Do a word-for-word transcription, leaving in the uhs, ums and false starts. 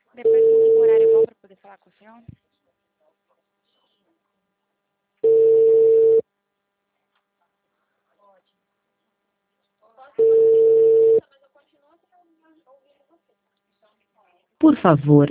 Depois me liga um horário bom para poder falar com o senhor. Por favor,